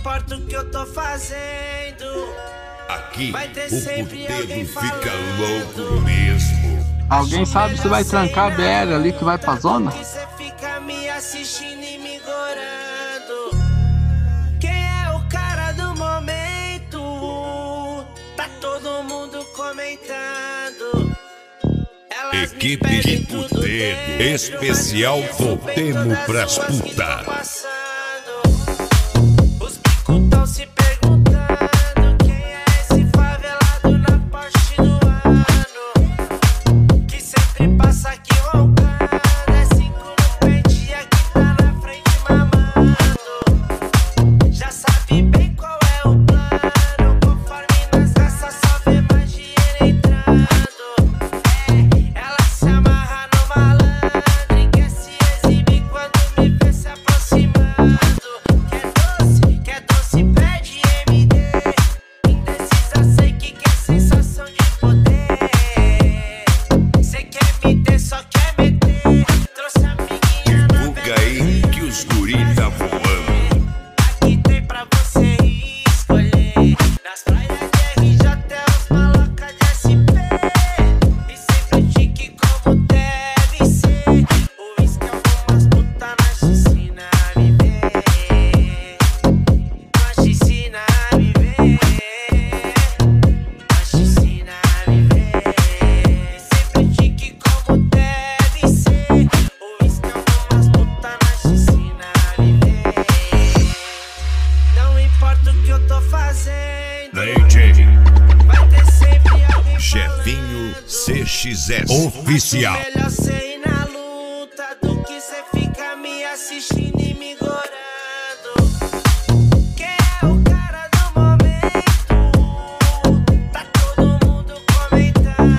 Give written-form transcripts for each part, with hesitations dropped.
importa o que eu tô fazendo. Aqui Vai ter o sempre alguém puteiro fica falando. louco mesmo. Alguém sabe se vai trancar a BR ali que vai pra zona? Que cê fica me assistindo e me gorando. Quem é o cara do momento? Tá todo mundo comentando. Elas me Equipe pedem de tudo puteiro, dentro, especial mas conheço bem Voltemo todas pras suas que puta. tão passando. Os bicos tão se perguntando quem é esse favelado na Porsche do ano, que sempre passa aqui roncando. É 5 no pente e aqui tá na frente mamando. Já sabe bem qual é o plano, conforme nas raças só vê mais dinheiro entrando. Ela se amarra no malandro e quer se exibir quando me vê se aproximando. Quer doce, pede MD. Indecisa, sei que quer sensação de poder. Cê quer me ter, só quer meter. Trouxe a amiguinha na Divulga aí que os guri tá voando. Aqui tem pra você escolher. Nas praias de RJ até os malocas de SP. E sempre chique como deve ser. O uísque algumas puta nós te ensina a viver. Nós te ensina a viver. Nós te ensina a viver. Sempre chique como deve ser. O uísque algumas puta nós te ensina a viver. Não importa o que eu tô fazendo. DJ Vai ter sempre alguém Jefinho falando. CXS Oficial. Melhor cê ir na luta do que cê fica me assistindo e me gorando. Quem é o cara do momento? Tá todo mundo comentando.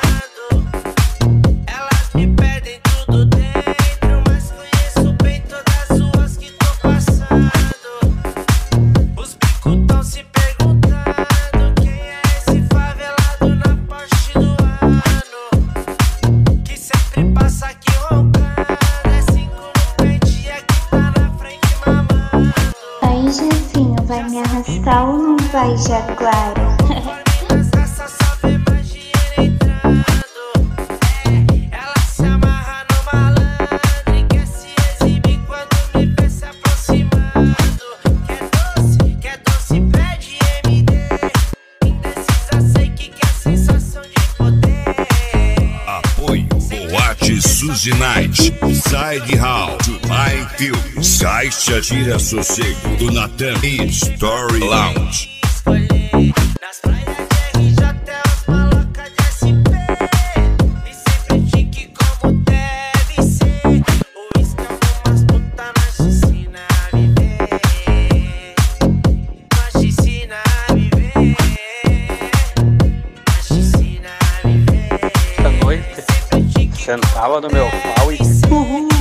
Elas me pedem tudo dentro, mas conheço bem todas suas que tô passando. Os bicos tão se perguntando quem é esse favelado na Porsche do ano, que sempre passa aqui roncando. É 5 no pente e aqui tá na frente mamando. Aí, Jefinho, vai me arrastar ou não vai, Jaguara? Nas raças só vê mais dinheiro entrando. Ela se amarra no malandro e quer se exibir quando me vê se aproximando. Quer doce, pede MD. Indecisa, sei que quer sensação de poder. Apoio Boate Suzy Night, Side Hall, My Films, Caixa Tira Sossego do Natan e Story Lounge. Escolher nas praias de RJ até os malocas de SP. E sempre chique como deve ser. O uísque algumas puta nós te ensina a viver. Nós te ensina a viver. Nós te ensina a viver. Essa noite, Sempre chique sentava no meu como pau e deve ser.